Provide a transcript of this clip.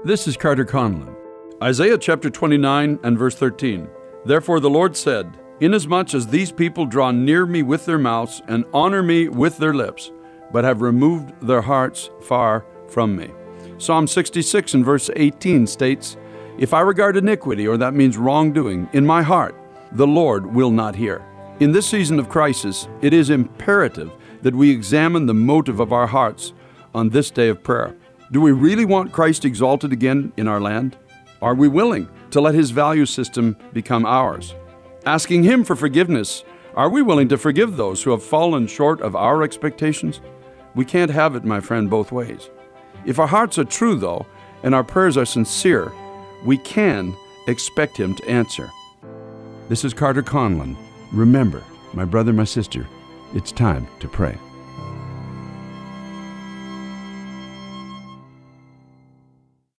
This is Carter Conlon. Isaiah chapter 29 and verse 13. Therefore the Lord said, Inasmuch as these people draw near me with their mouths and honor me with their lips, but have removed their hearts far from me. Psalm 66 and verse 18 states, If I regard iniquity, or that means wrongdoing, in my heart, the Lord will not hear. In this season of crisis, it is imperative that we examine the motive of our hearts on this day of prayer. Do we really want Christ exalted again in our land? Are we willing to let His value system become ours? Asking Him for forgiveness, are we willing to forgive those who have fallen short of our expectations? We can't have it, my friend, both ways. If our hearts are true, though, and our prayers are sincere, we can expect Him to answer. This is Carter Conlon. Remember, my brother, my sister, it's time to pray.